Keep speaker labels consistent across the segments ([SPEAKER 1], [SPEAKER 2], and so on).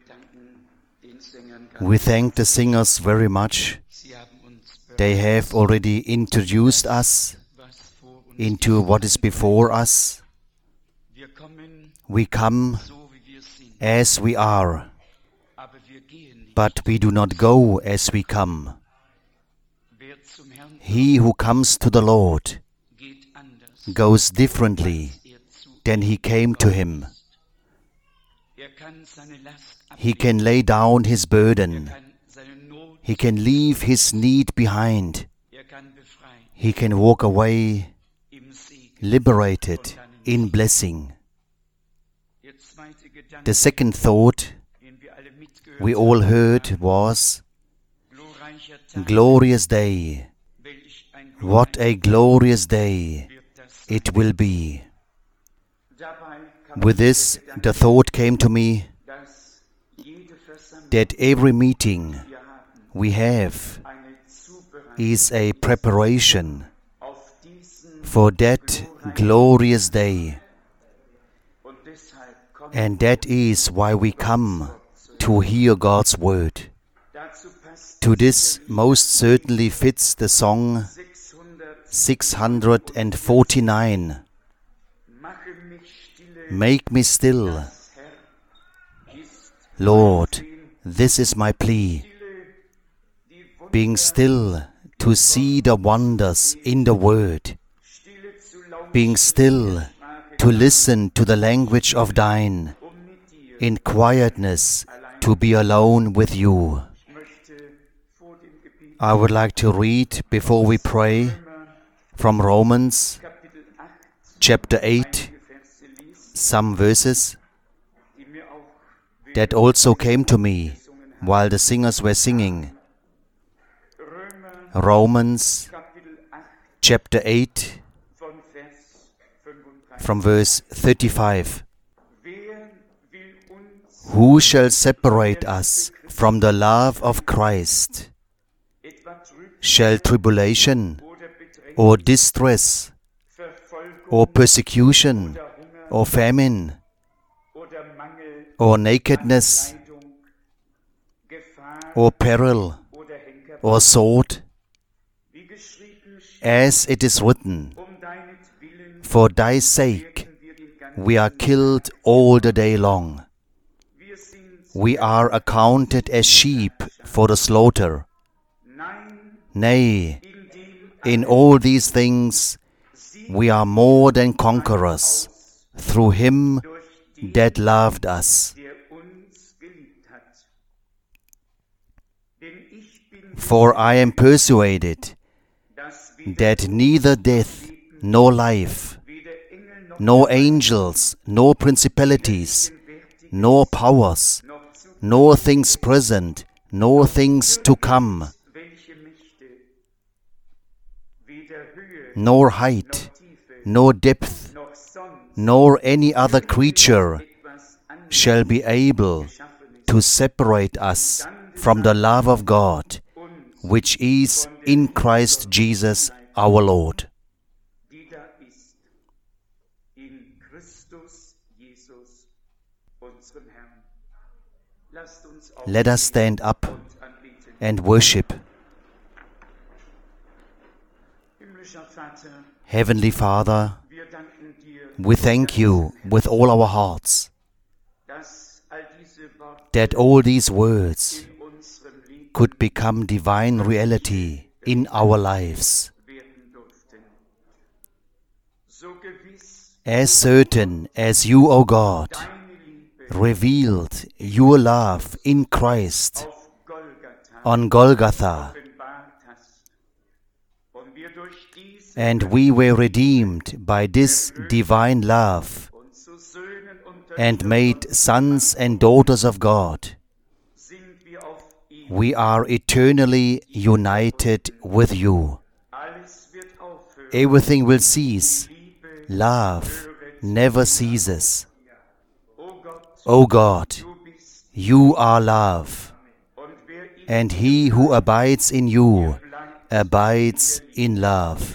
[SPEAKER 1] We thank the singers very much. They have already introduced us into what is before us. We come as we are, but we do not go as we come. He who comes to the Lord goes differently than he came to him. He can lay down his burden. He can leave his need behind. He can walk away liberated in blessing. The second thought we all heard was, glorious day. What a glorious day it will be. With this, the thought came to me that every meeting we have is a preparation for that glorious day. And that is why we come to hear God's word. To this most certainly fits the song 649. Make me still. Lord, this is my plea. Being still to see the wonders in the Word. Being still to listen to the language of Thine. In quietness to be alone with You. I would like to read, before we pray, from Romans chapter 8, some verses that also came to me while the singers were singing. Romans chapter 8 from verse 35. Who shall separate us from the love of Christ? Shall tribulation, or distress, or persecution, or famine, or nakedness, or peril, or sword? As it is written, for Thy sake we are killed all the day long. We are accounted as sheep for the slaughter. Nay, in all these things we are more than conquerors, through Him that loved us. For I am persuaded that neither death, nor life, nor angels, nor principalities, nor powers, nor things present, nor things to come, nor height, nor depth, nor any other creature shall be able to separate us from the love of God, which is in Christ Jesus our Lord. Let us stand up and worship. Heavenly Father, we thank You with all our hearts that all these words could become divine reality in our lives. As certain as You, O God, revealed Your love in Christ on Golgotha, and we were redeemed by this divine love and made sons and daughters of God, we are eternally united with You. Everything will cease. Love never ceases. O God, You are love, and he who abides in You abides in love.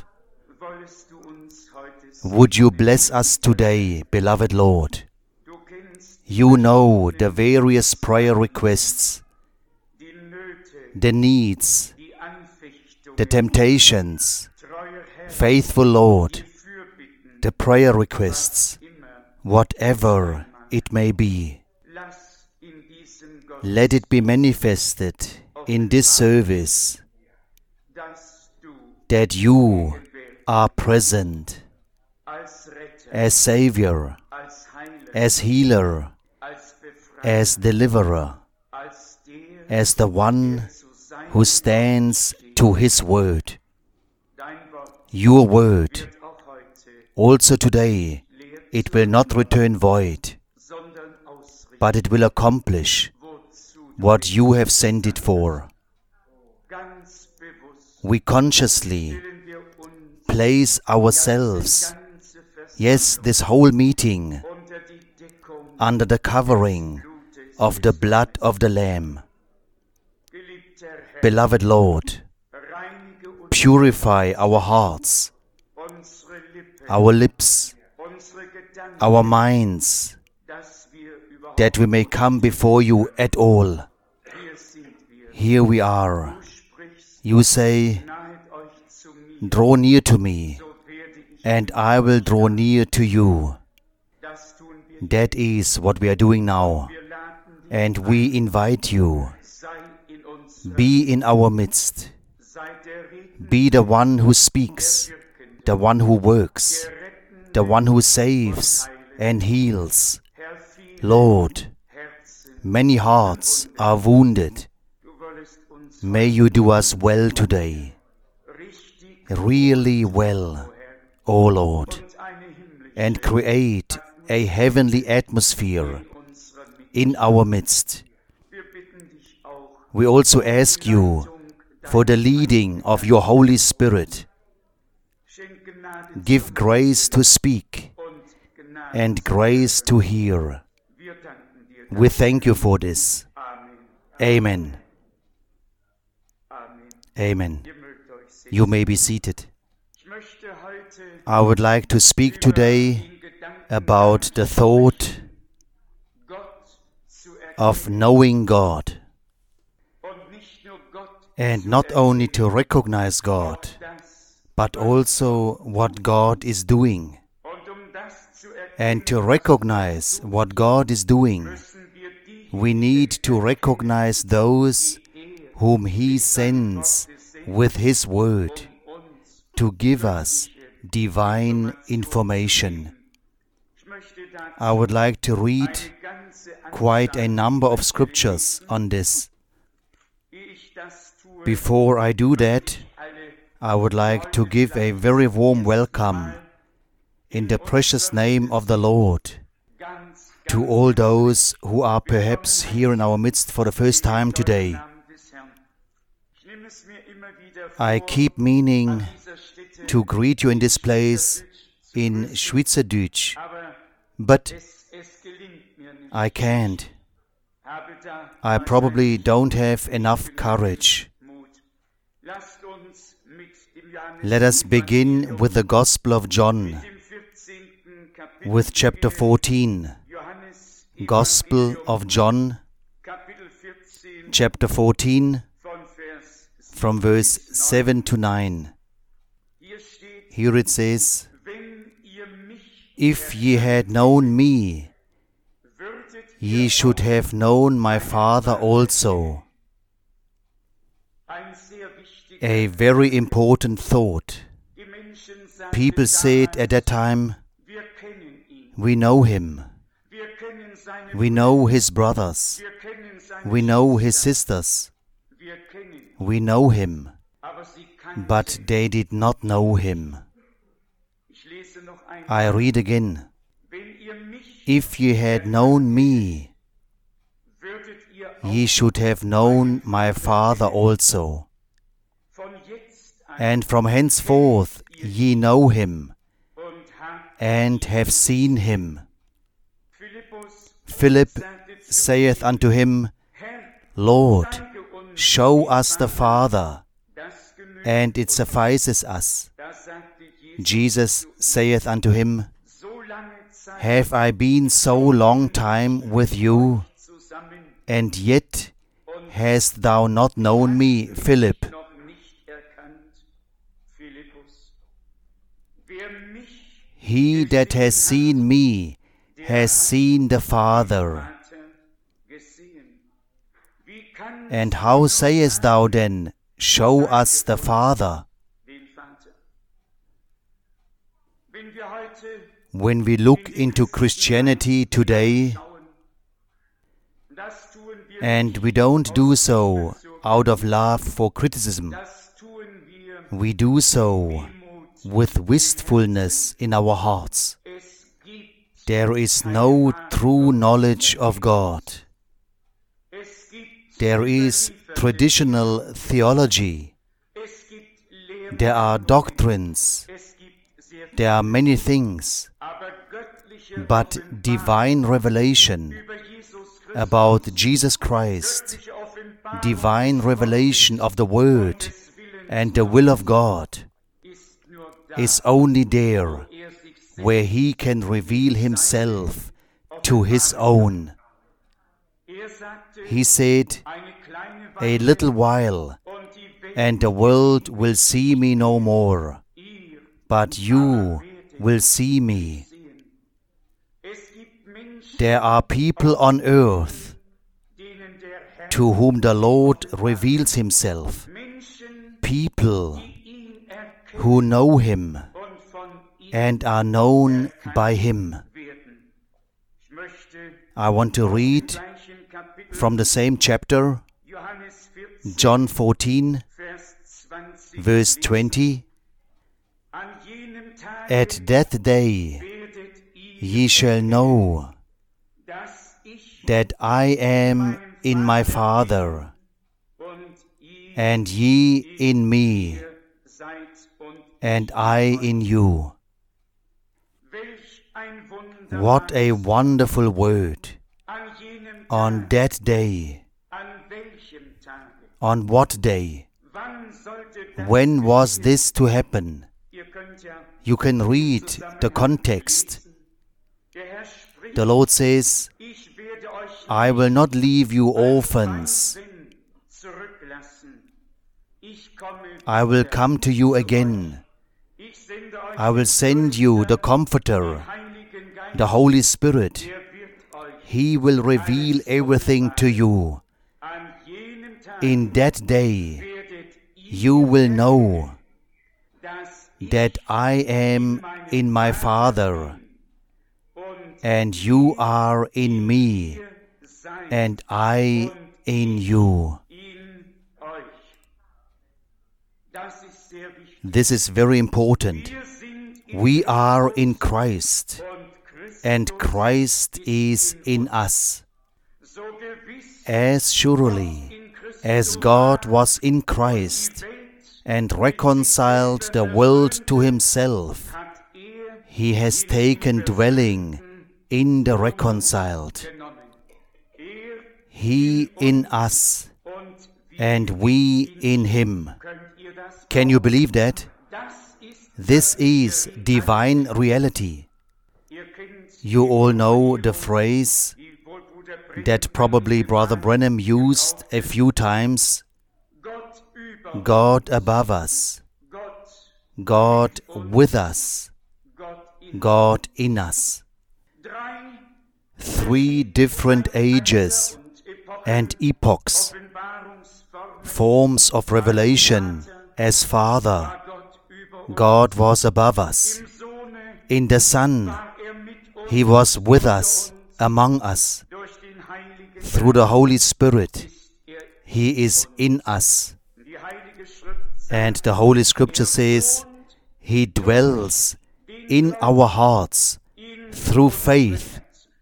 [SPEAKER 1] Would You bless us today, beloved Lord? You know the various prayer requests, the needs, the temptations. Faithful Lord, the prayer requests, whatever it may be, let it be manifested in this service that you are present as Savior, as Healer, as Deliverer, as the one who stands to His Word. Your Word, also today, it will not return void, but it will accomplish what you have sent it for. We consciously place ourselves, yes, this whole meeting, under the covering of the blood of the Lamb. Beloved Lord, purify our hearts, our lips, our minds, that we may come before you at all. Here we are. You say, draw near to me, and I will draw near to you. That is what we are doing now. And we invite you, be in our midst. Be the one who speaks, the one who works, the one who saves and heals. Lord, many hearts are wounded. May you do us well today, really well, O Lord, and create a heavenly atmosphere in our midst. We also ask you for the leading of your Holy Spirit. Give grace to speak and grace to hear. We thank you for this. Amen. Amen. You may be seated. I would like to speak today about the thought of knowing God. And not only to recognize God, but also what God is doing. And to recognize what God is doing, we need to recognize those whom He sends with His Word to give us divine information. I would like to read quite a number of scriptures on this. Before I do that, I would like to give a very warm welcome in the precious name of the Lord to all those who are perhaps here in our midst for the first time today. I keep meaning to greet you in this place in Schweizerdeutsch, but I can't. I probably don't have enough courage. Let us begin with the Gospel of John, with chapter 14. Gospel of John, chapter 14, from verse 7 to 9. Here it says, "If ye had known me, ye should have known my Father also." A very important thought. People said at that time, we know him. We know his brothers. We know his sisters. We know him. But they did not know him. I read again. If ye had known me, ye should have known my Father also. And from henceforth ye know him, and have seen him. Philip saith unto him, Lord, show us the Father, and it suffices us. Jesus saith unto him, have I been so long time with you, and yet hast thou not known me, Philip? He that has seen me has seen the Father. And how sayest thou then, show us the Father? When we look into Christianity today, and we don't do so out of love for criticism, we do so with wistfulness in our hearts. There is no true knowledge of God. There is traditional theology. There are doctrines. There are many things. But divine revelation about Jesus Christ, divine revelation of the Word and the will of God, is only there where He can reveal Himself to His own. He said, a little while, and the world will see me no more, but you will see me. There are people on earth to whom the Lord reveals Himself, people who know Him and are known by Him. I want to read from the same chapter, John 14, verse 20. At that day ye shall know that I am in my Father, and ye in me, and I in you. What a wonderful word! On that day. On what day? When was this to happen? You can read the context. The Lord says, I will not leave you orphans. I will come to you again. I will send you the Comforter, the Holy Spirit. He will reveal everything to you. In that day, you will know that I am in my Father, and you are in me, and I in you. This is very important. We are in Christ, and Christ is in us. As surely as God was in Christ and reconciled the world to Himself, He has taken dwelling in the reconciled. He in us, and we in Him. Can you believe that? This is divine reality. You all know the phrase that probably Brother Branham used a few times: God above us, God with us, God in us. 3 different ages and epochs, forms of revelation as Father. God was above us. In the Son, He was with us, among us. Through the Holy Spirit, He is in us. And the Holy Scripture says, He dwells in our hearts through faith.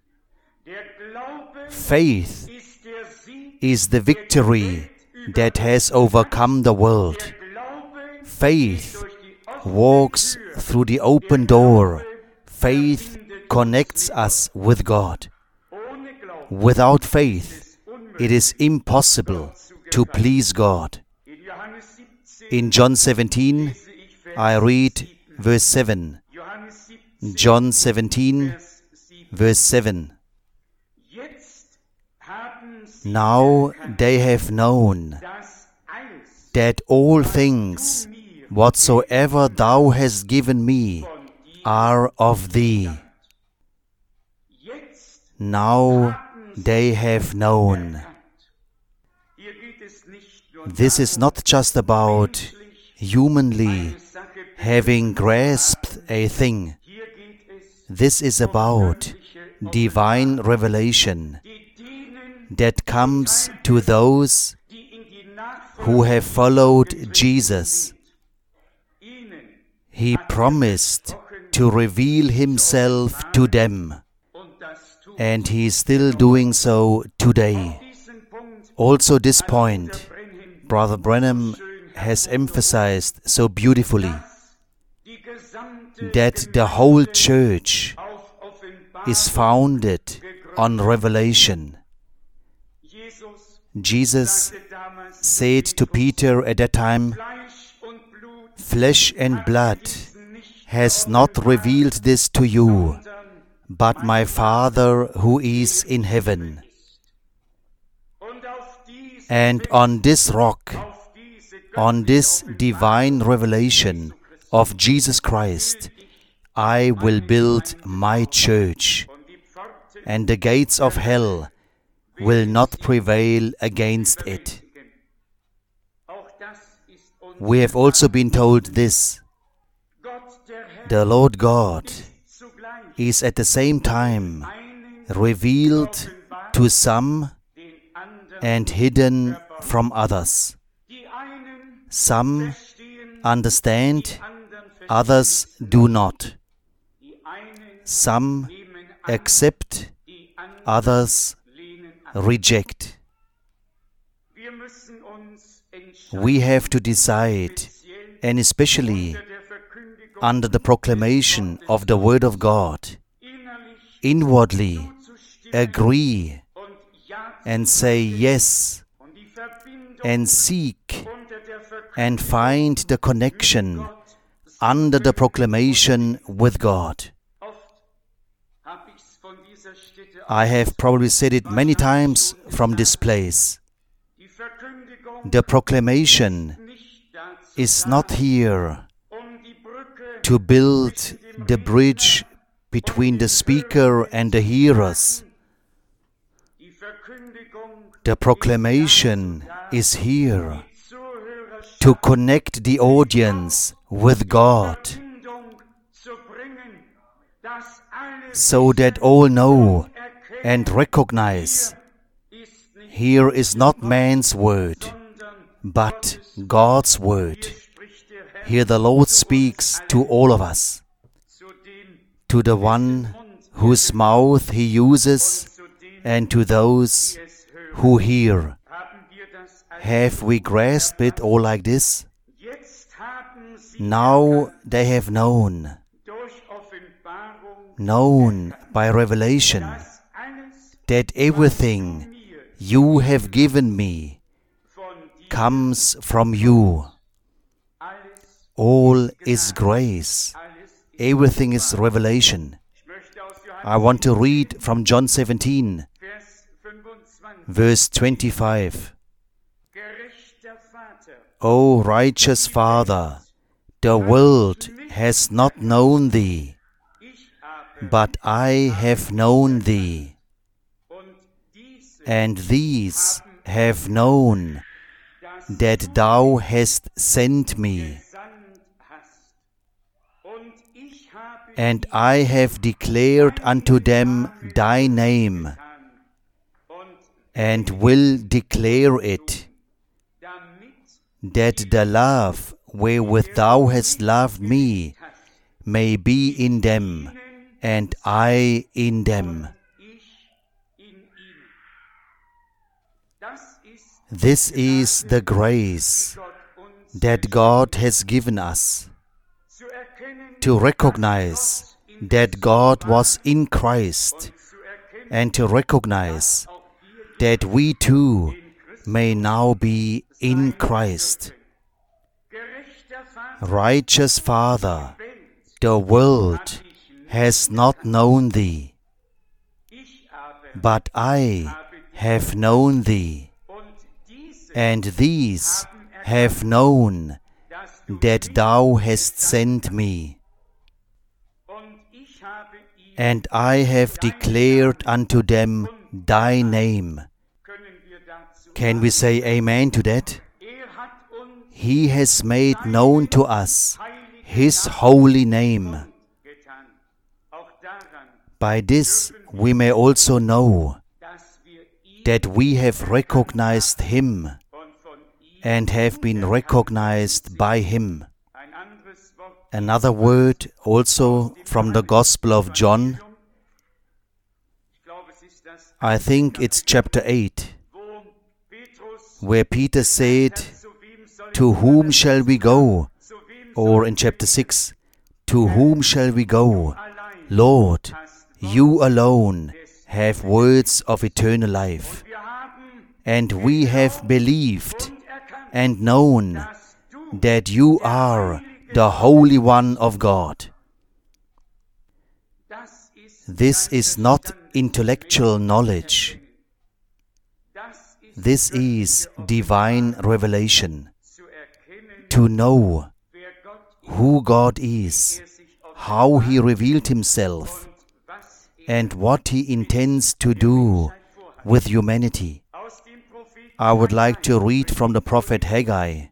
[SPEAKER 1] Faith is the victory that has overcome the world. Faith walks through the open door. Faith connects us with God. Without faith, it is impossible to please God. In John 17, I read verse 7. John 17, Verse 7. Now they have known that all things whatsoever thou hast given me are of thee. Now they have known. This is not just about humanly having grasped a thing. This is about divine revelation that comes to those who have followed Jesus. He promised to reveal Himself to them, and He is still doing so today. Also this point, Brother Branham has emphasized so beautifully, that the whole church is founded on revelation. Jesus said to Peter at that time, "Flesh and blood has not revealed this to you, but my Father who is in heaven. And on this rock, on this divine revelation of Jesus Christ, I will build my church, and the gates of hell will not prevail against it." We have also been told this: the Lord God is at the same time revealed to some and hidden from others. Some understand, others do not. Some accept, others reject. We have to decide, and especially under the proclamation of the Word of God, inwardly agree and say yes, and seek and find the connection under the proclamation with God. I have probably said it many times from this place. The proclamation is not here to build the bridge between the speaker and the hearers. The proclamation is here to connect the audience with God, so that all know and recognize, here is not man's word, but God's word. Here the Lord speaks to all of us, to the one whose mouth He uses, and to those who hear. Have we grasped it all like this? Now they have known by revelation, that everything you have given me comes from you. All is grace. Everything is revelation. I want to read from John 17, verse 25. O righteous Father, the world has not known thee, but I have known thee, and these have known that thou hast sent me. And I have declared unto them thy name, and will declare it, that the love wherewith thou hast loved me may be in them, and I in them. This is the grace that God has given us, to recognize that God was in Christ, and to recognize that we too may now be in Christ. Righteous Father, the world has not known thee, but I have known thee, and these have known that thou hast sent me. And I have declared unto them thy name. Can we say amen to that? He has made known to us his holy name. By this we may also know that we have recognized him and have been recognized by him. Another word also from the Gospel of John. I think it's chapter 8, where Peter said, "To whom shall we go?" Or in chapter 6, "To whom shall we go? Lord, you alone have words of eternal life. And we have believed and known that you are the Holy One of God." This is not intellectual knowledge. This is divine revelation. To know who God is, how He revealed Himself, and what He intends to do with humanity. I would like to read from the prophet Haggai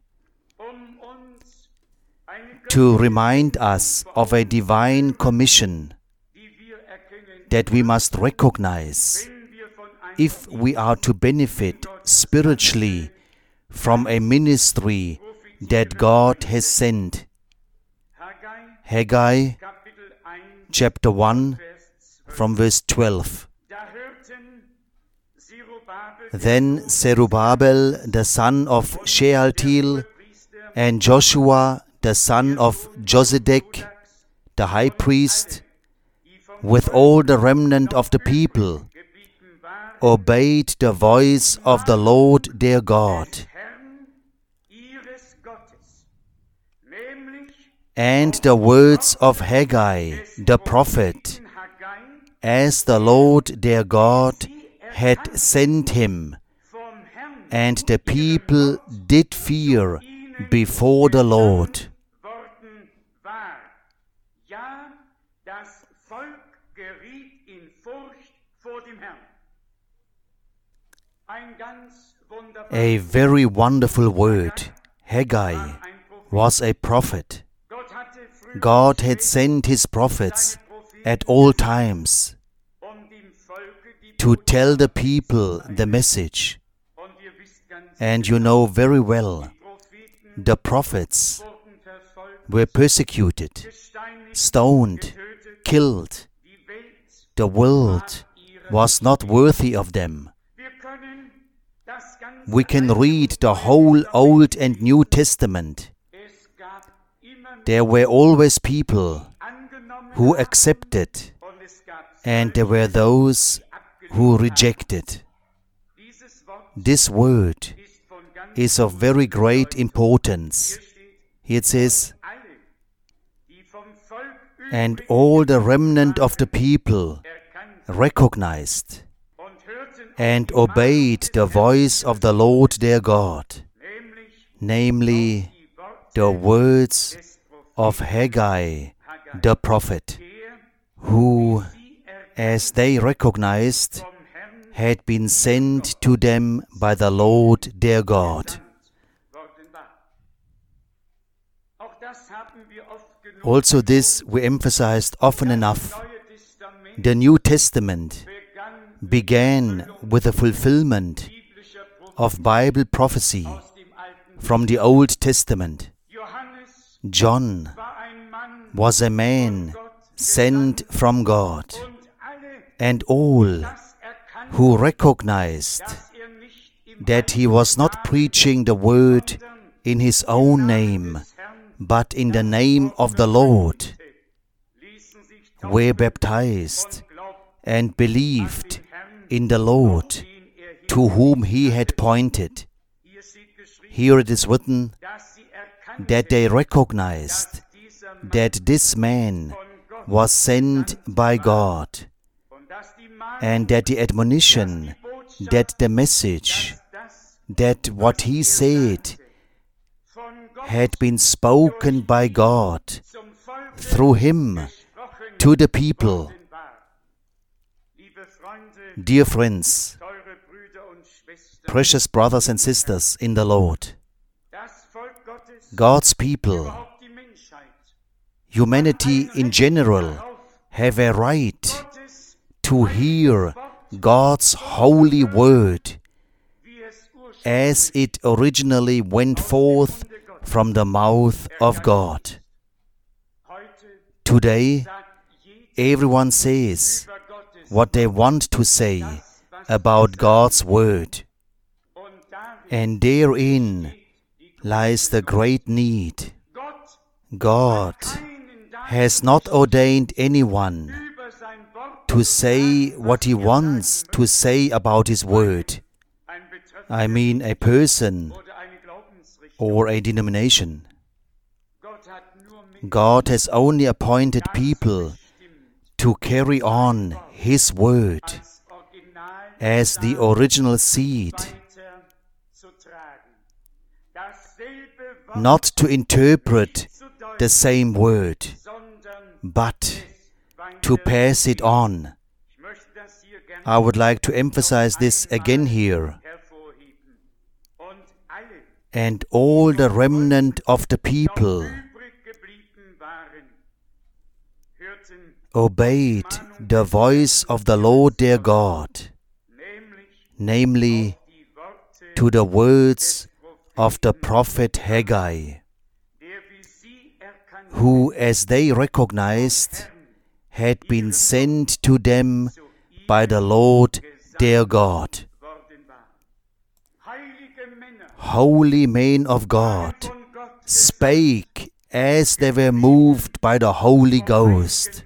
[SPEAKER 1] to remind us of a divine commission that we must recognize if we are to benefit spiritually from a ministry that God has sent. Haggai chapter 1 from verse 12. Then Zerubbabel the son of Shealtiel and Joshua the son of Josedek the high priest, with all the remnant of the people, obeyed the voice of the Lord their God, and the words of Haggai the prophet, as the Lord their God had sent him, and the people did fear before the Lord. A very wonderful word. Haggai was a prophet. God had sent His prophets at all times to tell the people the message. And you know very well, the prophets were persecuted, stoned, killed. The world was not worthy of them. We can read the whole Old and New Testament. There were always people who accepted, and there were those who rejected. This word is of very great importance. Here it says, "And all the remnant of the people recognized and obeyed the voice of the Lord their God," namely the words of Haggai the prophet, who, as they recognized, had been sent to them by the Lord their God. Also this we emphasized often enough. The New Testament began with the fulfillment of Bible prophecy from the Old Testament. John was a man sent from God, and all who recognized that he was not preaching the word in his own name, but in the name of the Lord, were baptized and believed in the Lord to whom he had pointed. Here it is written that they recognized that this man was sent by God, and that the admonition, that the message, that what he said had been spoken by God through him to the people. Dear friends, precious brothers and sisters in the Lord, God's people, humanity in general, have a right to hear God's holy word as it originally went forth from the mouth of God. Today, everyone says what they want to say about God's word, and therein lies the great need. God has not ordained anyone to say what he wants to say about his word. I mean a person or a denomination. God has only appointed people to carry on his word as the original seed, not to interpret the same word, but to pass it on. I would like to emphasize this again here. And all the remnant of the people obeyed the voice of the Lord their God, namely to the words of the prophet Haggai, who, as they recognized, had been sent to them by the Lord their God. Holy men of God spake as they were moved by the Holy Ghost.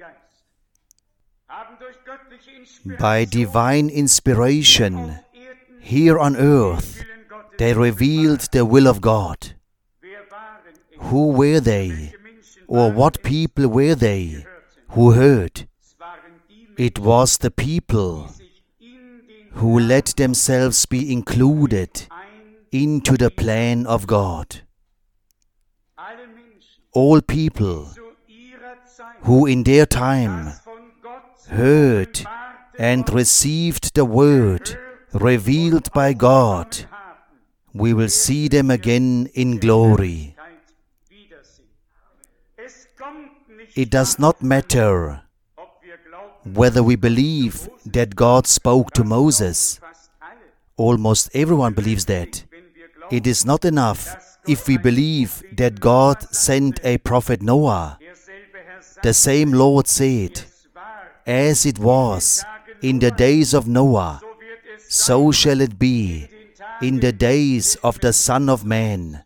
[SPEAKER 1] By divine inspiration, here on earth, they revealed the will of God. Who were they, or what people were they who heard? It was the people who let themselves be included into the plan of God. All people who in their time heard and received the word revealed by God, we will see them again in glory. It does not matter whether we believe that God spoke to Moses. Almost everyone believes that. It is not enough if we believe that God sent a prophet Noah. The same Lord said, "As it was in the days of Noah, so shall it be in the days of the Son of Man."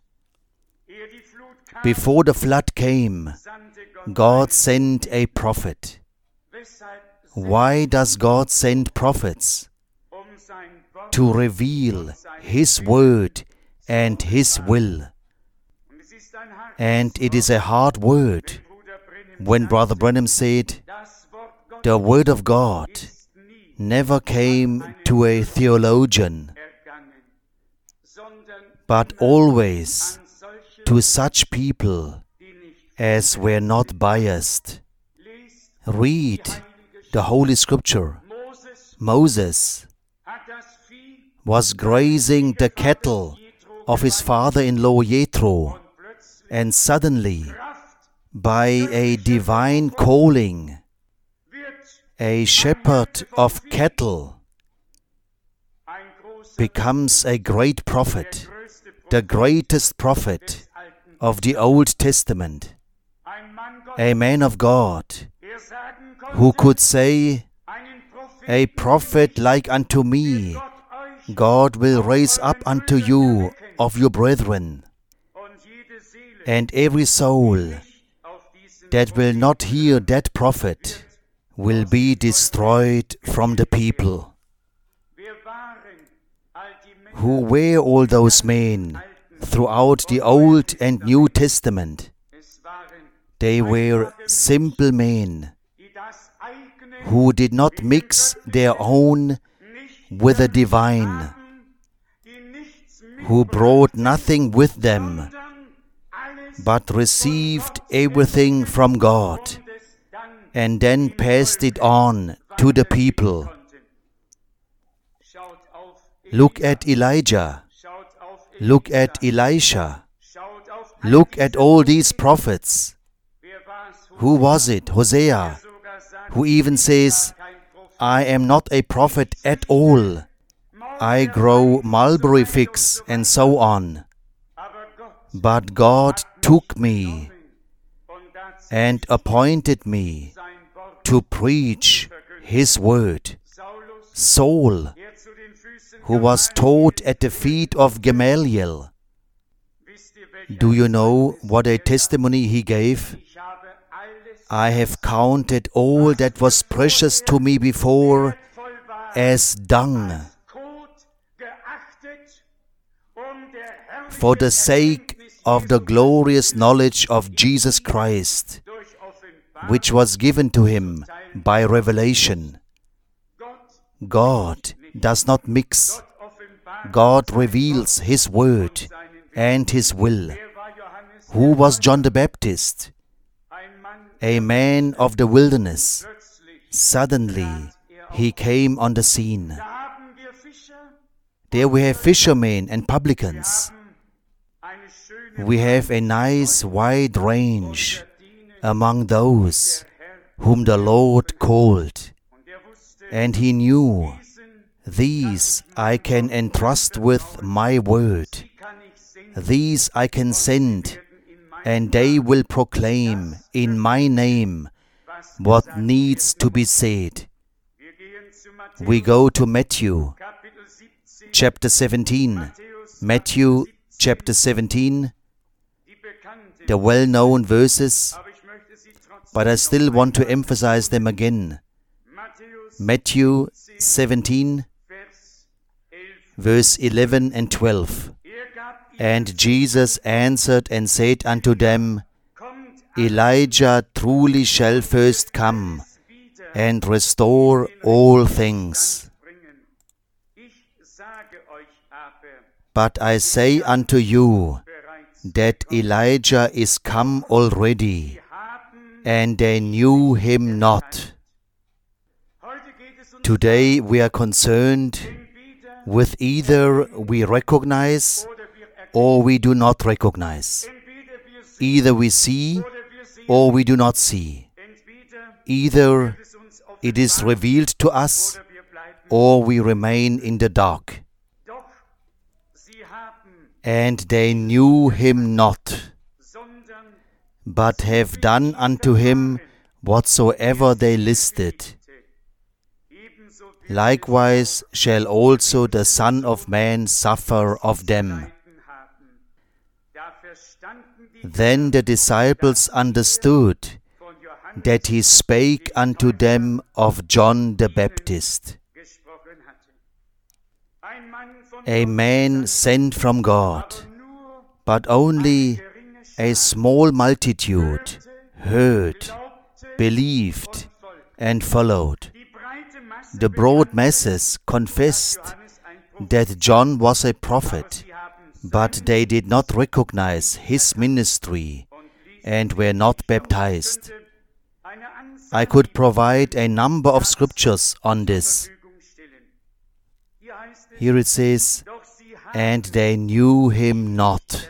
[SPEAKER 1] Before the flood came, God sent a prophet. Why does God send prophets? To reveal His word and His will. And it is a hard word when Brother Branham said, the word of God never came to a theologian, but always to such people as were not biased. Read the Holy Scripture. Moses was grazing the cattle of his father-in-law Jethro, and suddenly, by a divine calling, a shepherd of cattle becomes a great prophet, the greatest prophet of the Old Testament, a man of God who could say, "A prophet like unto me God will raise up unto you of your brethren." And every soul that will not hear that prophet will be destroyed from the people. Who were all those men throughout the Old and New Testament? They were simple men who did not mix their own with the divine, who brought nothing with them, but received everything from God, and then passed it on to the people. Look at Elijah. Look at Elisha. Look at all these prophets. Who was it? Hosea, who even says, I am not a prophet at all. I grow mulberry figs and so on. But God took me and appointed me to preach His word. Saul, who was taught at the feet of Gamaliel. Do you know what a testimony he gave? I have counted all that was precious to me before as dung, for the sake of the glorious knowledge of Jesus Christ, which was given to him by revelation. God does not mix. God reveals His word and His will. Who was John the Baptist? A man of the wilderness. Suddenly, he came on the scene. There we have fishermen and publicans. We have a nice wide range among those whom the Lord called. And He knew, these I can entrust with my word. These I can send, and they will proclaim in my name what needs to be said. We go to Matthew chapter 17. Matthew chapter 17, the well-known verses, but I still want to emphasize them again. Matthew 17, verse 11 and 12. And Jesus answered and said unto them, Elijah truly shall first come and restore all things. But I say unto you that Elijah is come already, and they knew him not. Today we are concerned with either we recognize or we do not recognize. Either we see or we do not see. Either it is revealed to us or we remain in the dark. And they knew him not, but have done unto him whatsoever they listed. Likewise shall also the Son of Man suffer of them. Then the disciples understood that he spake unto them of John the Baptist. A man sent from God, but only a small multitude heard, believed, and followed. The broad masses confessed that John was a prophet, but they did not recognize his ministry and were not baptized. I could provide a number of scriptures on this. Here it says, and they knew him not.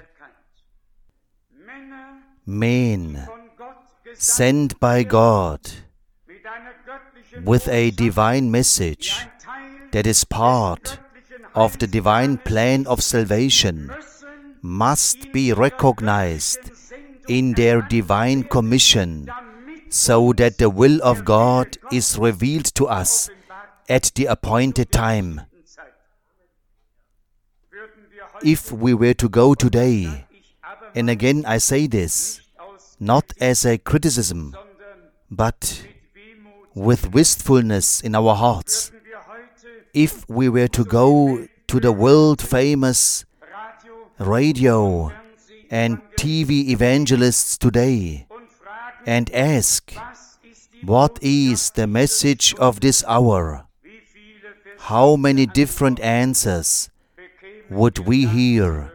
[SPEAKER 1] Men sent by God with a divine message that is part of the divine plan of salvation must be recognized in their divine commission, so that the will of God is revealed to us at the appointed time. If we were to go today, and again I say this, not as a criticism, but with wistfulness in our hearts, if we were to go to the world-famous radio and TV evangelists today and ask, What is the message of this hour? How many different answers would we hear?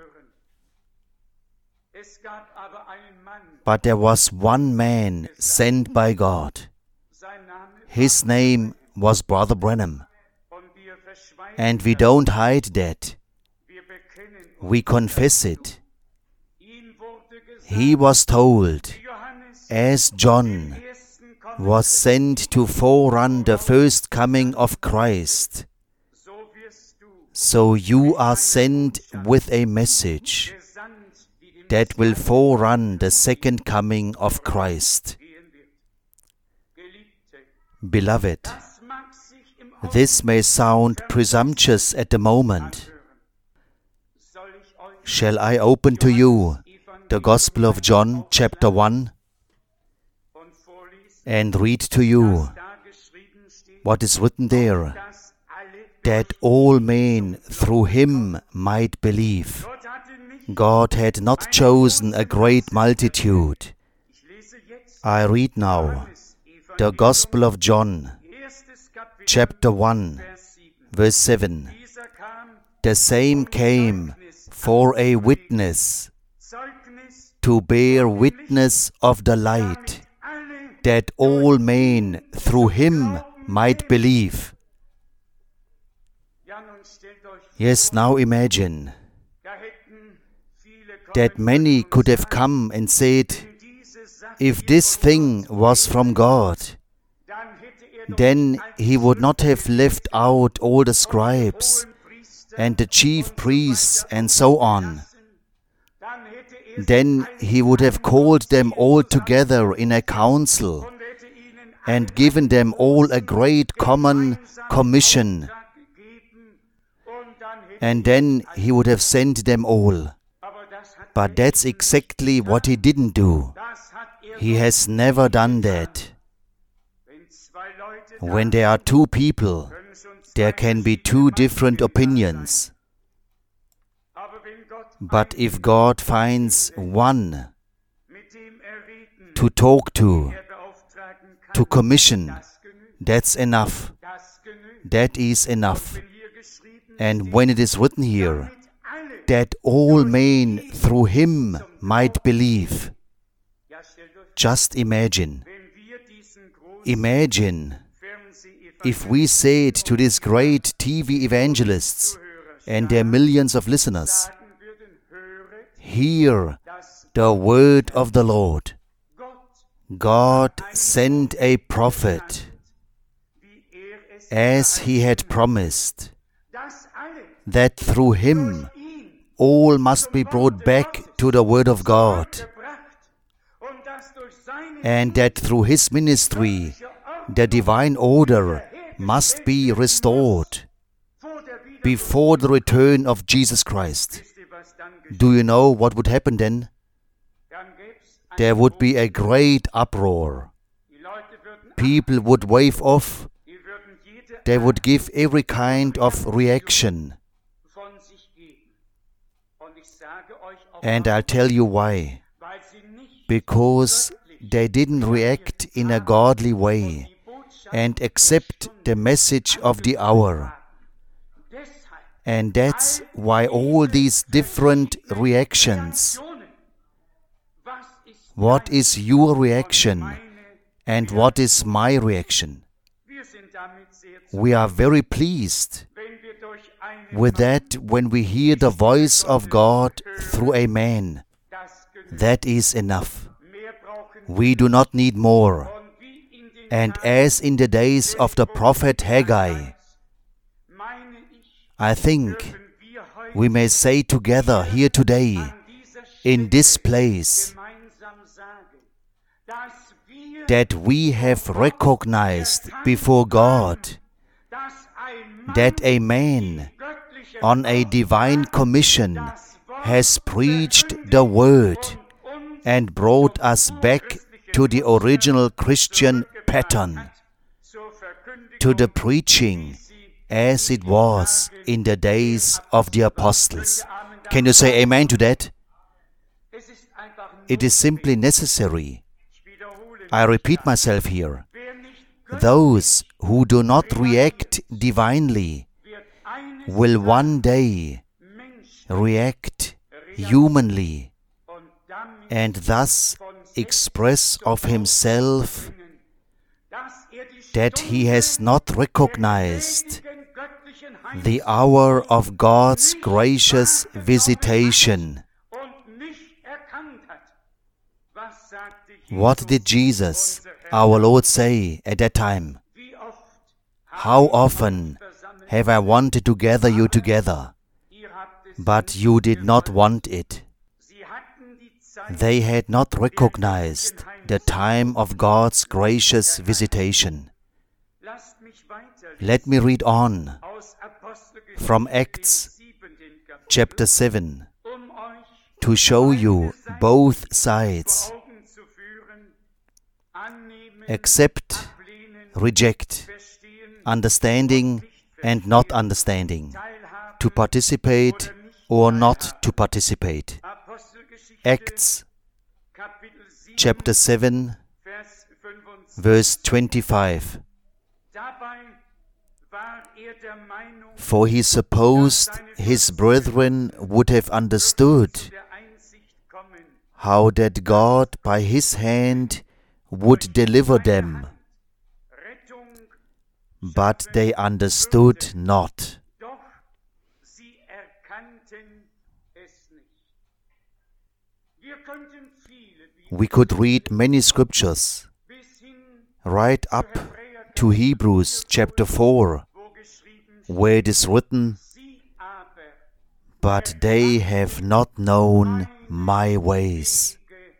[SPEAKER 1] But there was one man sent by God. His name was Brother Branham. And we don't hide that. We confess it. He was told, as John was sent to forerun the first coming of Christ, so you are sent with a message that will forerun the second coming of Christ. Beloved, this may sound presumptuous at the moment. Shall I open to you the Gospel of John, chapter 1, and read to you what is written there, that all men through him might believe. God had not chosen a great multitude. I read now the Gospel of John, chapter 1, verse 7. The same came for a witness, to bear witness of the light, that all men through him might believe. Yes, now imagine that many could have come and said, if this thing was from God, then he would not have left out all the scribes and the chief priests and so on. Then he would have called them all together in a council and given them all a great common commission. And then he would have sent them all. But that's exactly what he didn't do. He has never done that. When there are two people, there can be two different opinions. But if God finds one to talk to commission, that's enough. That is enough. And when it is written here, that all men through him might believe, just imagine. Imagine if we said to these great TV evangelists and their millions of listeners, hear the word of the Lord. God sent a prophet as he had promised, that through him all must be brought back to the word of God, and that through his ministry the divine order must be restored before the return of Jesus Christ. Do you know what would happen then? There would be a great uproar. People would wave off. They would give every kind of reaction. And I'll tell you why. Because they didn't react in a godly way and accept the message of the hour. And that's why all these different reactions. What is your reaction and what is my reaction? We are very pleased with that when we hear the voice of God through a man. That is enough. We do not need more. And as in the days of the prophet Haggai, I think we may say together here today, in this place, that we have recognized before God that a man on a divine commission has preached the word and brought us back to the original Christian pattern, to the preaching as it was in the days of the apostles. Can you say amen to that? It is simply necessary. I repeat myself here. Those who do not react divinely will one day react humanly and thus express of himself that he has not recognized the hour of God's gracious visitation. What did Jesus, our Lord, say at that time? How often have I wanted to gather you together, but you did not want it. They had not recognized the time of God's gracious visitation. Let me read on from Acts chapter 7 to show you both sides. Accept, reject, understanding and not understanding, to participate or not to participate. Acts chapter 7 verse 25. For he supposed his brethren would have understood how that God by his hand would deliver them, but they understood not. We could read many scriptures, right up to Hebrews chapter 4, where it is written, "But they have not known my ways."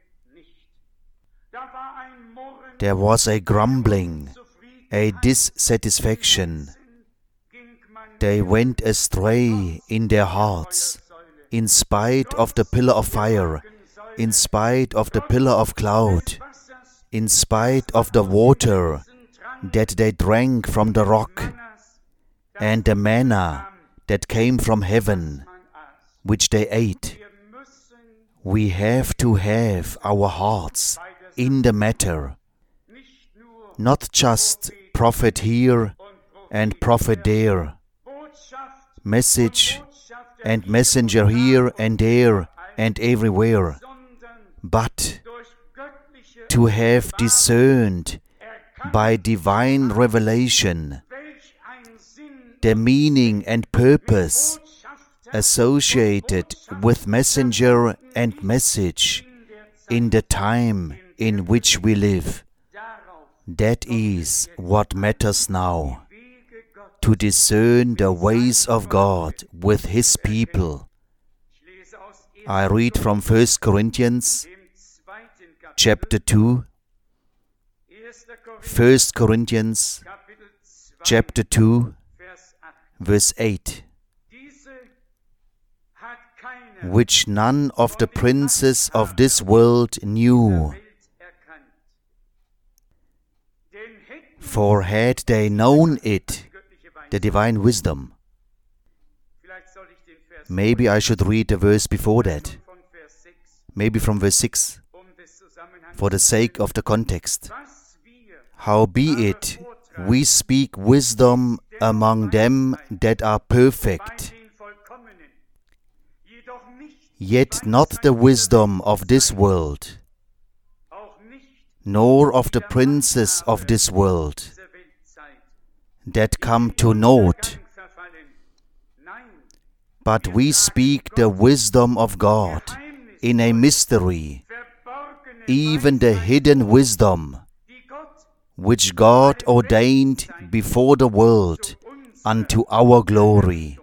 [SPEAKER 1] There was a grumbling, a dissatisfaction. They went astray in their hearts, in spite of the pillar of fire, in spite of the pillar of cloud, in spite of the water that they drank from the rock, and the manna that came from heaven, which they ate. We have to have our hearts in the matter, not just prophet here and prophet there, message and messenger here and there and everywhere, but to have discerned by divine revelation the meaning and purpose associated with messenger and message in the time in which we live. That is what matters now, to discern the ways of God with His people. I read from 1 Corinthians chapter 2, 1 Corinthians chapter 2, verse 8, which none of the princes of this world knew. For had they known it, the divine wisdom. Maybe I should read the verse before that. Maybe from verse 6, for the sake of the context. Howbeit, we speak wisdom among them that are perfect, yet not the wisdom of this world, nor of the princes of this world, that come to naught. But we speak the wisdom of God in a mystery, even the hidden wisdom, which God ordained before the world unto our glory,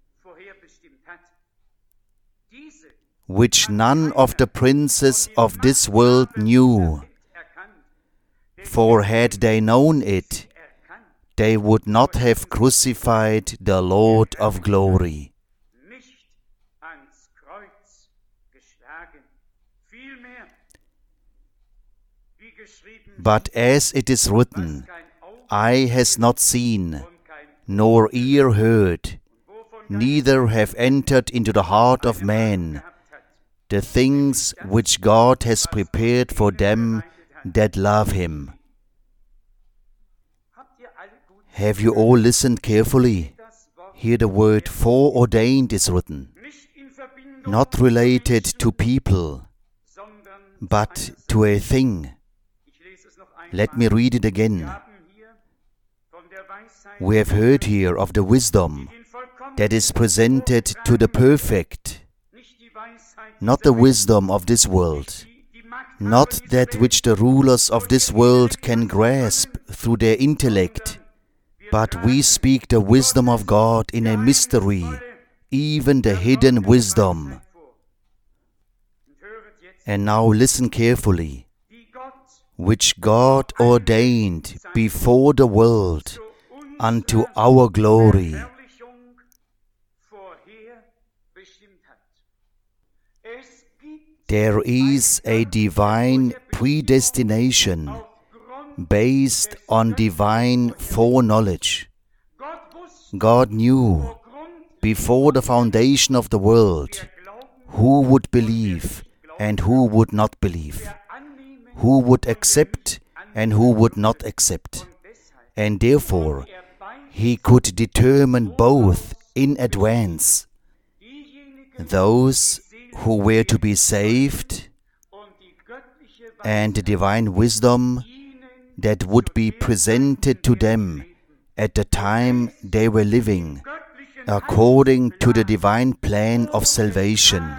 [SPEAKER 1] which none of the princes of this world knew. For had they known it, they would not have crucified the Lord of glory. But as it is written, eye has not seen, nor ear heard, neither have entered into the heart of man, the things which God has prepared for them that love Him. Have you all listened carefully? Here the word foreordained is written, not related to people, but to a thing. Let me read it again. We have heard here of the wisdom that is presented to the perfect, not the wisdom of this world, not that which the rulers of this world can grasp through their intellect, but we speak the wisdom of God in a mystery, even the hidden wisdom. And now listen carefully, which God ordained before the world unto our glory. There is a divine predestination based on divine foreknowledge. God knew before the foundation of the world who would believe and who would not believe, who would accept and who would not accept. And therefore, He could determine both in advance. Those who were to be saved and the divine wisdom that would be presented to them at the time they were living, according to the divine plan of salvation.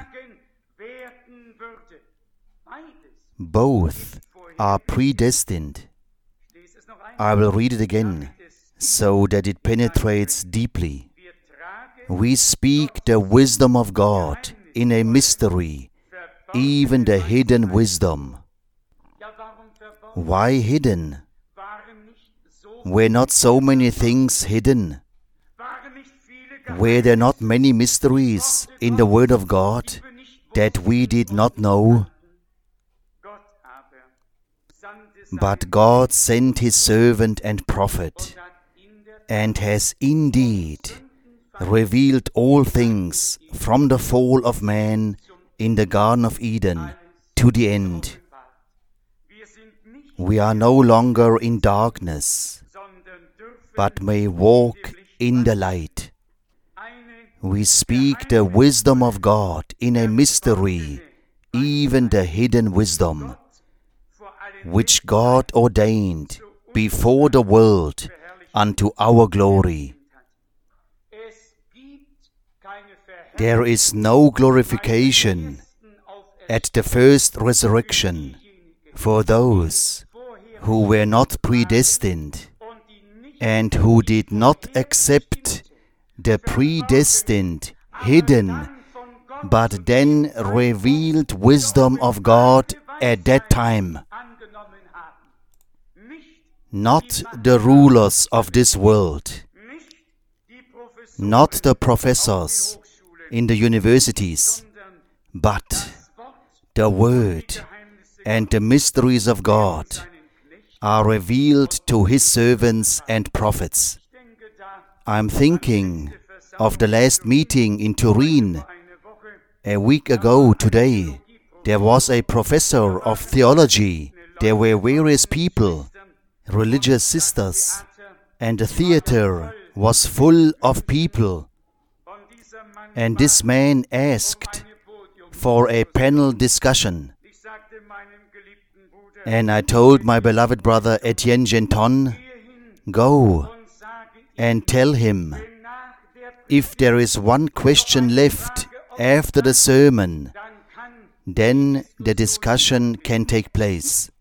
[SPEAKER 1] Both are predestined. I will read it again, so that it penetrates deeply. We speak the wisdom of God in a mystery, even the hidden wisdom. Why hidden? Were not so many things hidden? Were there not many mysteries in the Word of God that we did not know? But God sent His servant and prophet, and has indeed revealed all things from the fall of man in the Garden of Eden to the end. We are no longer in darkness, but may walk in the light. We speak the wisdom of God in a mystery, even the hidden wisdom, which God ordained before the world unto our glory. There is no glorification at the first resurrection for those who were not predestined and who did not accept the predestined, hidden, but then revealed wisdom of God at that time. Not the rulers of this world, not the professors in the universities, but the Word and the mysteries of God are revealed to His servants and prophets. I'm thinking of the last meeting in Turin. A week ago today, there was a professor of theology. There were various people, religious sisters, and the theater was full of people. And this man asked for a panel discussion. And I told my beloved brother Etienne Genton, go and tell him, if there is one question left after the sermon, then the discussion can take place.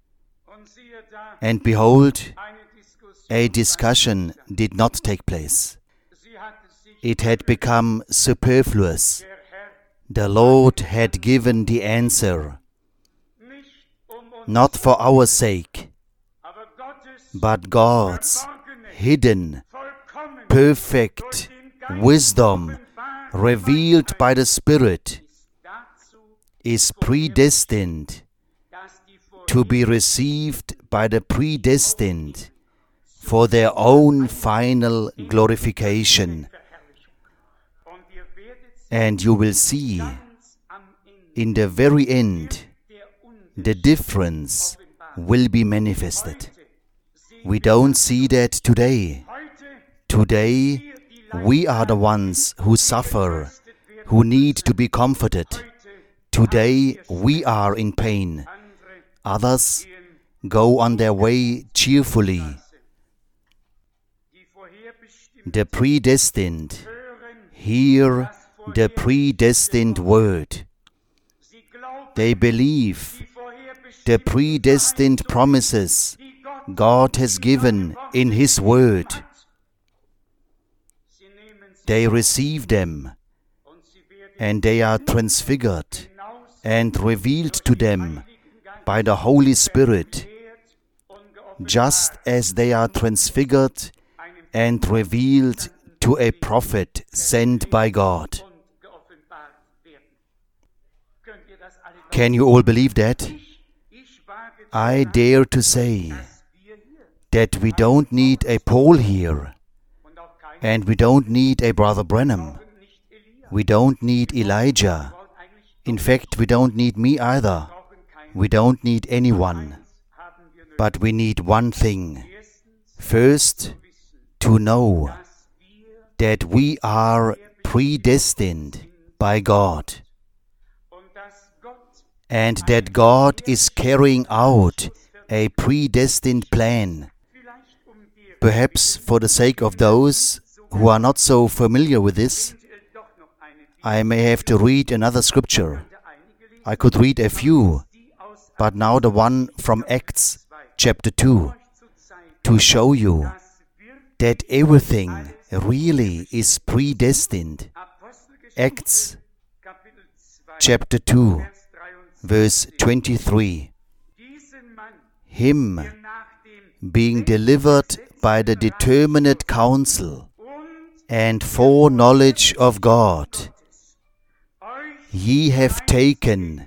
[SPEAKER 1] And behold, a discussion did not take place. It had become superfluous. The Lord had given the answer, not for our sake, but God's hidden, perfect wisdom revealed by the Spirit is predestined to be received by the predestined for their own final glorification. And you will see in the very end the difference will be manifested. We don't see that today. Today, we are the ones who suffer, who need to be comforted. Today, we are in pain. Others go on their way cheerfully. The predestined hear the predestined word. They believe the predestined promises God has given in His word. They receive them, and they are transfigured and revealed to them by the Holy Spirit, just as they are transfigured and revealed to a prophet sent by God. Can you all believe that? I dare to say that we don't need a Paul here, and we don't need a Brother Branham. We don't need Elijah. In fact, we don't need me either. We don't need anyone. But we need one thing. First, to know that we are predestined by God, and that God is carrying out a predestined plan. Perhaps for the sake of those who are not so familiar with this, I may have to read another scripture. I could read a few, but now the one from Acts chapter 2, to show you that everything really is predestined. Acts chapter 2, verse 23. Him being delivered by the determinate counsel and foreknowledge of God, ye have taken.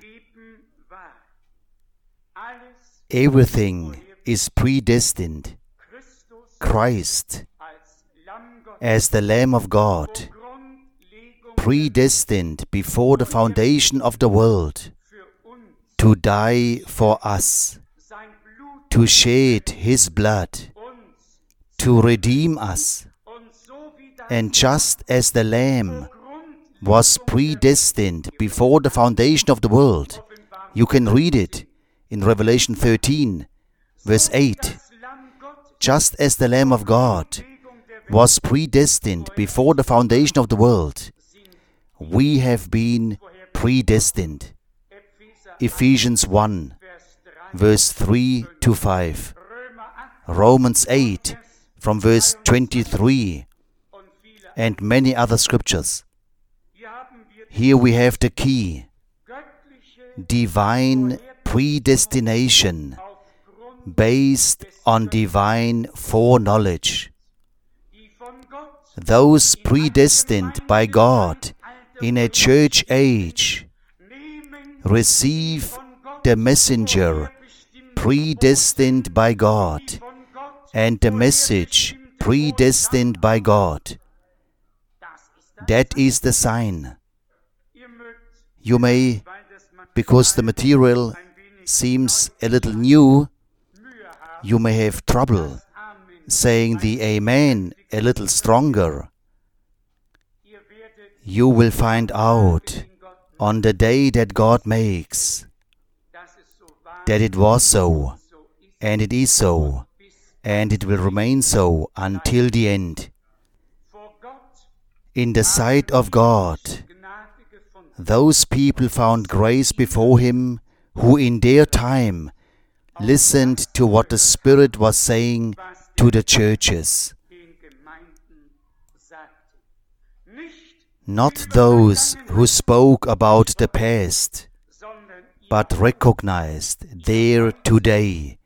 [SPEAKER 1] Everything is predestined. Christ, as the Lamb of God, predestined before the foundation of the world, to die for us, to shed His blood, to redeem us. And just as the Lamb was predestined before the foundation of the world, you can read it in Revelation 13, verse 8. Just as the Lamb of God was predestined before the foundation of the world, we have been predestined. Ephesians 1, verse 3 to 5. Romans 8, from verse 23, and many other scriptures. Here we have the key. Divine predestination based on divine foreknowledge. Those predestined by God in a church age receive the messenger predestined by God and the message predestined by God. That is the sign. You may, because the material seems a little new, you may have trouble saying the Amen a little stronger. You will find out on the day that God makes that it was so, and it is so, and it will remain so until the end. In the sight of God, those people found grace before Him who in their time listened to what the Spirit was saying to the churches. Not those who spoke about the past, but recognized their today.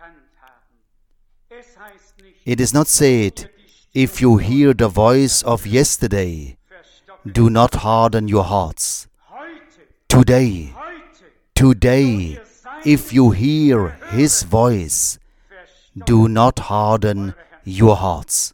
[SPEAKER 1] It is not said, if you hear the voice of yesterday, do not harden your hearts. Today, if you hear His voice, do not harden your hearts.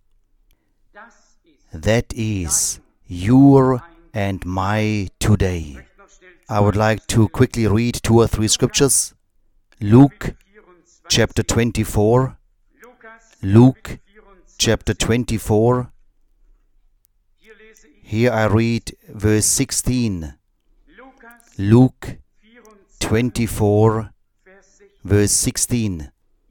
[SPEAKER 1] That is your and my today. I would like to quickly read 2 or 3 scriptures. Luke chapter 24. Luke chapter 24. Here I read verse 16. Luke 24, verse 16.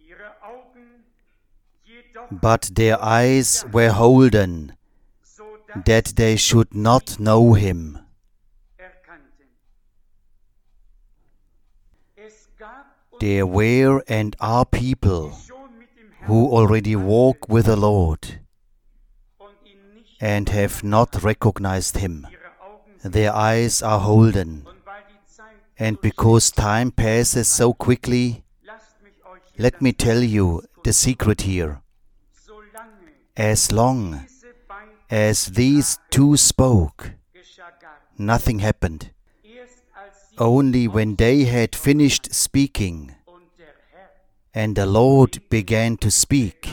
[SPEAKER 1] But their eyes were holden, that they should not know him. There were and are people who already walk with the Lord and have not recognized him. Their eyes are holden. And because time passes so quickly, let me tell you the secret here. As long as these two spoke, nothing happened. Only when they had finished speaking and the Lord began to speak,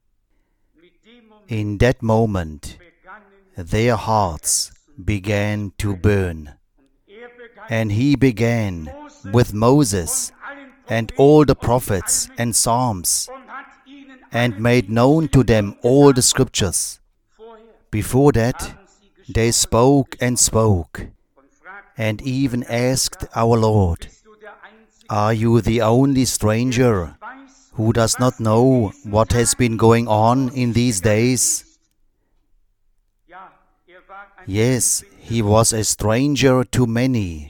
[SPEAKER 1] in that moment their hearts began to burn. And he began with Moses and all the prophets and Psalms and made known to them all the scriptures. Before that, they spoke and spoke and even asked our Lord, "Are you the only stranger who does not know what has been going on in these days?" Yes, he was a stranger to many.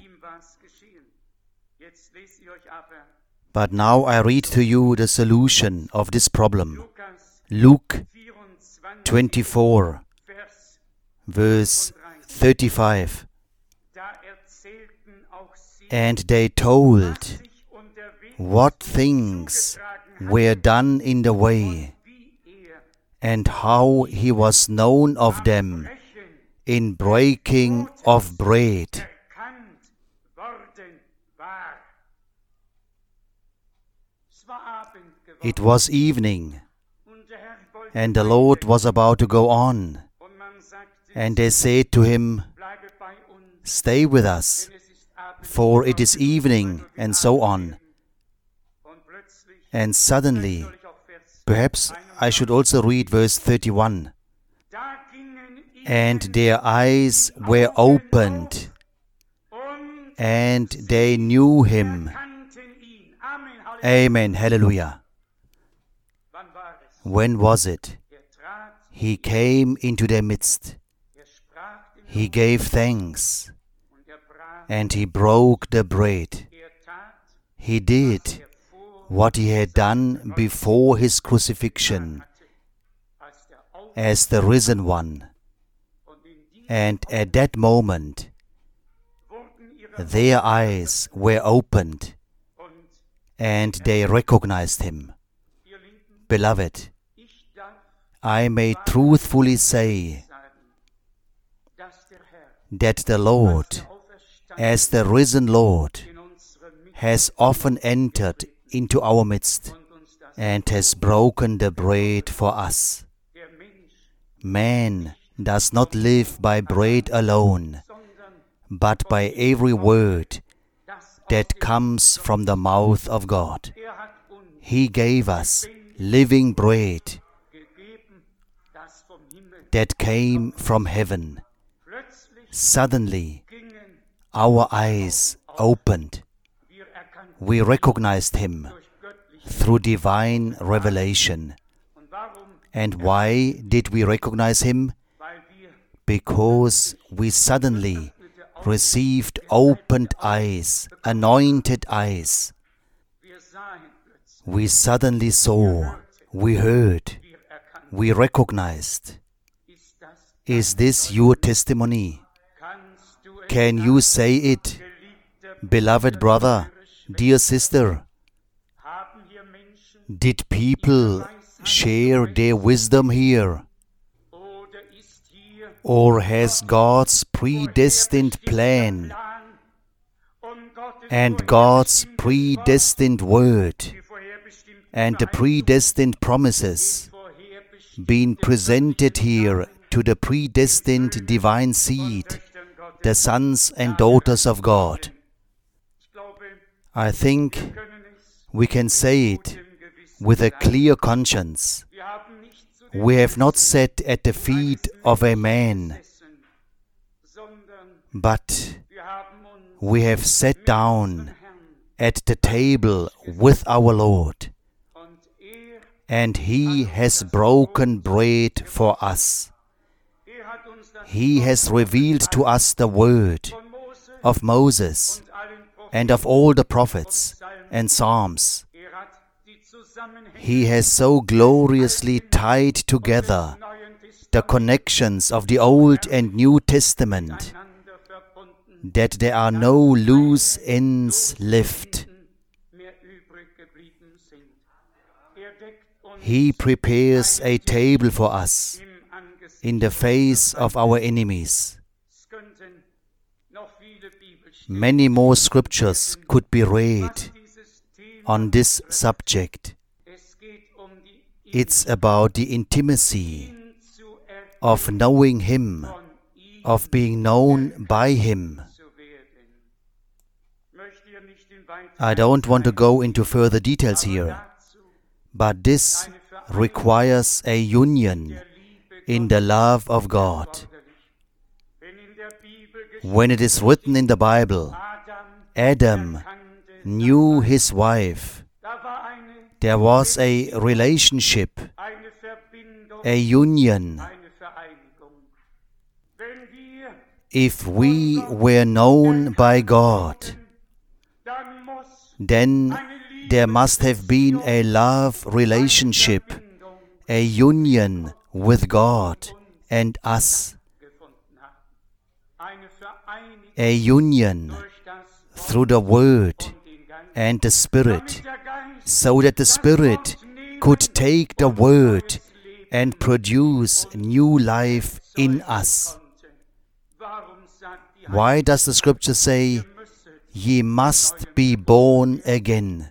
[SPEAKER 1] But now I read to you the solution of this problem. Luke 24, verse 35. And they told what things were done in the way, and how he was known of them in breaking of bread. It was evening, and the Lord was about to go on. And they said to him, "Stay with us, for it is evening," and so on. And suddenly, perhaps I should also read verse 31. And their eyes were opened, and they knew him. Amen. Hallelujah. When was it? He came into their midst. He gave thanks, and he broke the bread. He did what he had done before his crucifixion as the risen one. And at that moment, their eyes were opened, and they recognized him. Beloved, I may truthfully say that the Lord, as the risen Lord, has often entered into our midst and has broken the bread for us. Man does not live by bread alone, but by every word that comes from the mouth of God. He gave us living bread that came from heaven. Suddenly, our eyes opened. We recognized him through divine revelation. And why did we recognize him? Because we suddenly received opened eyes, anointed eyes. We suddenly saw, we heard, we recognized. Is this your testimony? Can you say it? Beloved brother, dear sister, did people share their wisdom here? Or has God's predestined plan and God's predestined word and the predestined promises been presented here to the predestined divine seed, the sons and daughters of God? I think we can say it with a clear conscience. We have not sat at the feet of a man, but we have sat down at the table with our Lord, and He has broken bread for us. He has revealed to us the word of Moses and of all the prophets and Psalms. He has so gloriously tied together the connections of the Old and New Testament that there are no loose ends left. He prepares a table for us in the face of our enemies. Many more scriptures could be read on this subject. It's about the intimacy of knowing Him, of being known by Him. I don't want to go into further details here, but this requires a union in the love of God. When it is written in the Bible, Adam knew his wife, there was a relationship, a union. If we were known by God, then there must have been a love relationship, a union with God and us. A union through the Word and the Spirit, so that the Spirit could take the Word and produce new life in us. Why does the Scripture say, "Ye must be born again"?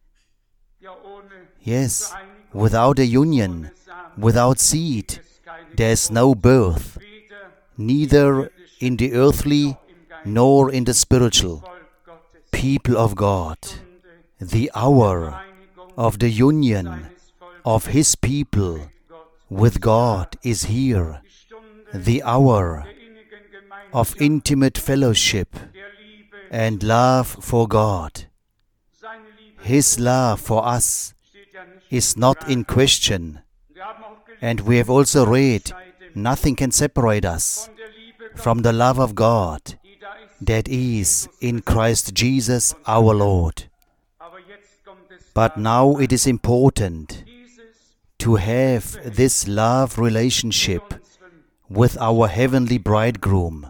[SPEAKER 1] Yes, without a union, without seed, there is no birth, neither in the earthly nor in the spiritual. People of God, the hour of the union of His people with God is here. The hour of intimate fellowship and love for God. His love for us is not in question. And we have also read, nothing can separate us from the love of God that is in Christ Jesus our Lord. But now it is important to have this love relationship with our heavenly bridegroom,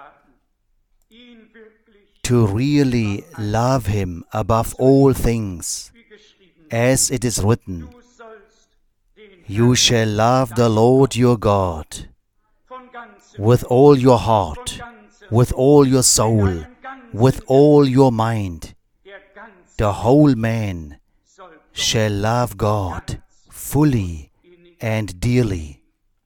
[SPEAKER 1] to really love Him above all things, as it is written, "You shall love the Lord your God with all your heart, with all your soul, with all your mind." The whole man shall love God fully and dearly.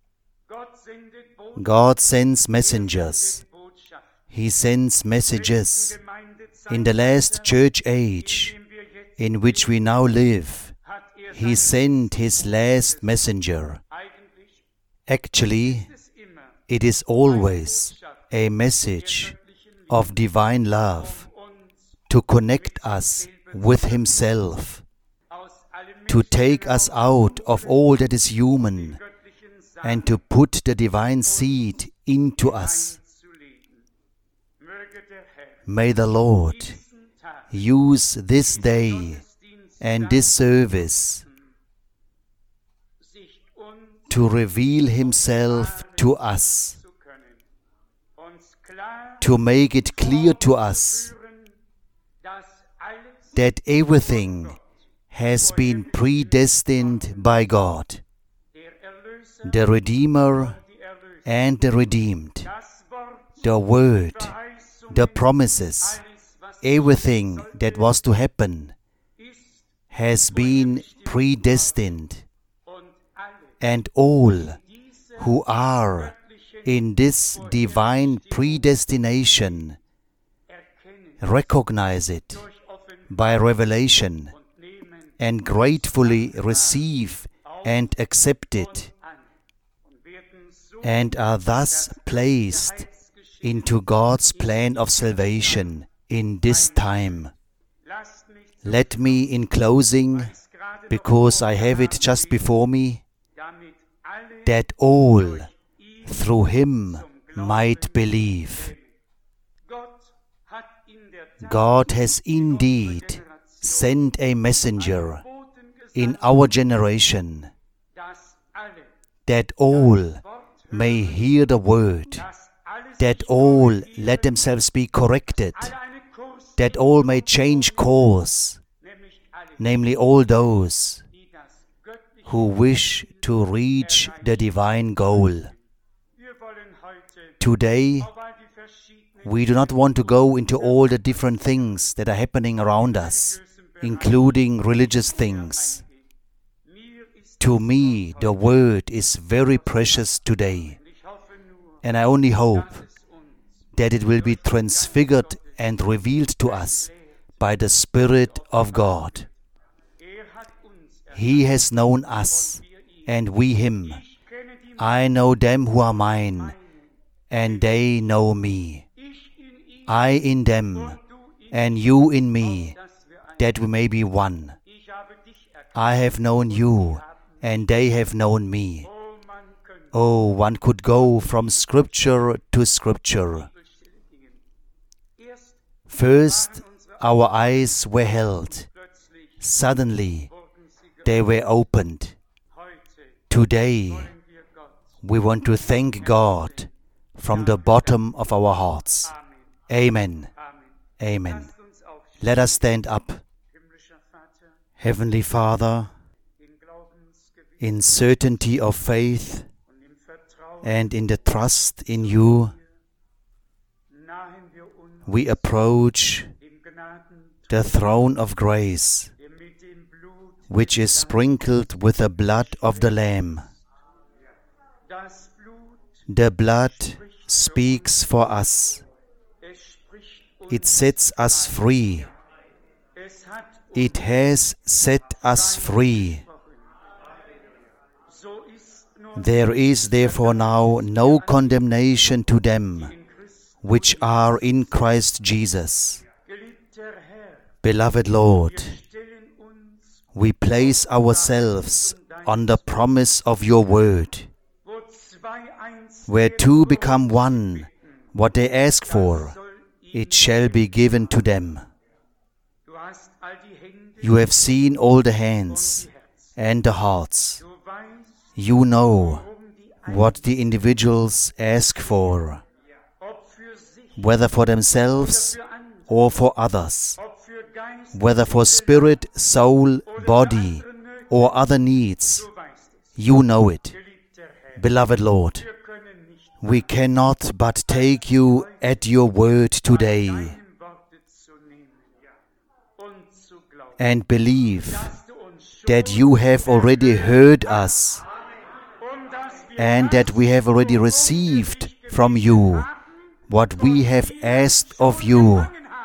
[SPEAKER 1] God sends messengers. He sends messages. In the last church age in which we now live, He sent His last messenger. Actually, it is always a message of divine love to connect us with Himself, to take us out of all that is human and to put the divine seed into us. May the Lord use this day and this service to reveal Himself to us, to make it clear to us that everything has been predestined by God, the Redeemer and the redeemed, the Word, the promises, everything that was to happen has been predestined, and all who are in this divine predestination recognize it by revelation and gratefully receive and accept it and are thus placed into God's plan of salvation in this time. Let me, in closing, because I have it just before me, that all through Him might believe. God has indeed sent a messenger in our generation, that all may hear the word, that all let themselves be corrected, that all may change course, namely all those who wish to reach the divine goal. Today, we do not want to go into all the different things that are happening around us, including religious things. To me, the Word is very precious today, and I only hope that it will be transfigured and revealed to us by the Spirit of God. He has known us, and we Him. I know them who are mine, and they know me. I in them, and you in me, that we may be one. I have known you, and they have known me. Oh, one could go from Scripture to Scripture. First, our eyes were held. Suddenly, they were opened. Today, we want to thank God from the bottom of our hearts. Amen. Amen. Let us stand up. Heavenly Father, in certainty of faith and in the trust in you, we approach the throne of grace, which is sprinkled with the blood of the Lamb. The blood speaks for us. It sets us free. It has set us free. There is therefore now no condemnation to them which are in Christ Jesus. Beloved Lord, we place ourselves on the promise of your word. Where two become one, what they ask for, it shall be given to them. You have seen all the hands and the hearts. You know what the individuals ask for, whether for themselves or for others, whether for spirit, soul, body, or other needs. You know it. Beloved Lord, we cannot but take you at your word today and believe that you have already heard us and that we have already received from you what we have asked of you.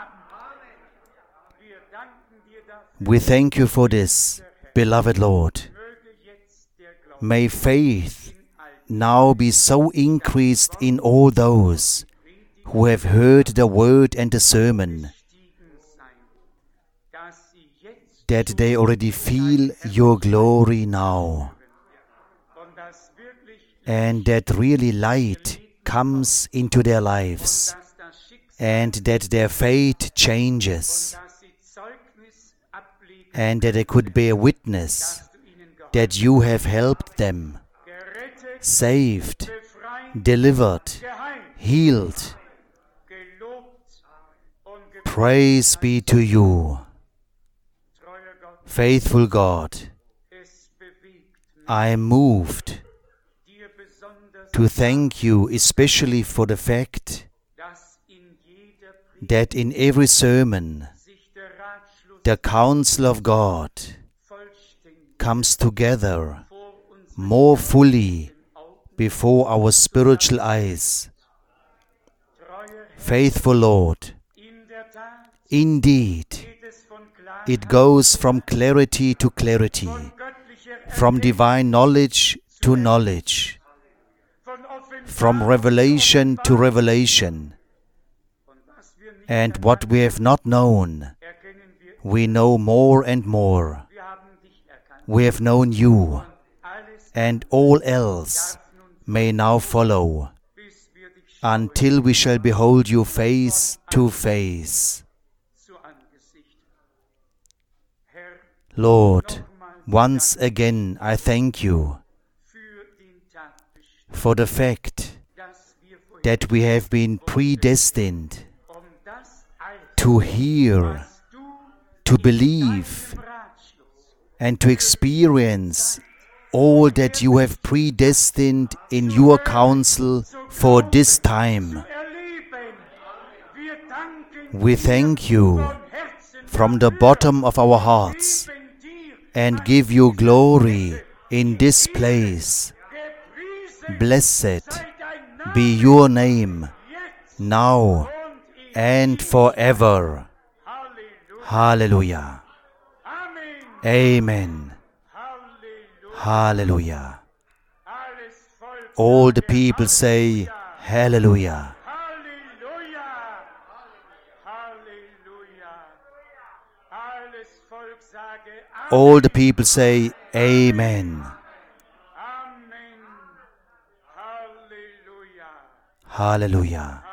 [SPEAKER 1] We thank you for this, beloved Lord. May faith now be so increased in all those who have heard the word and the sermon, that they already feel your glory now, and that really light comes into their lives, and that their fate changes, and that they could bear witness that you have helped them, saved, delivered, healed. Praise be to you. Faithful God, I am moved to thank you especially for the fact that in every sermon the counsel of God comes together more fully before our spiritual eyes. Faithful Lord, indeed, it goes from clarity to clarity, from divine knowledge to knowledge, from revelation to revelation. And what we have not known, we know more and more. We have known you, and all else may now follow, until we shall behold you face to face. Lord, once again I thank you for the fact that we have been predestined to hear, to believe, and to experience all that you have predestined in your counsel for this time. We thank you from the bottom of our hearts and give you glory in this place. Blessed be your name, now and forever. Hallelujah. Amen. Hallelujah. All the people say, Hallelujah. All the people say, Amen. Hallelujah.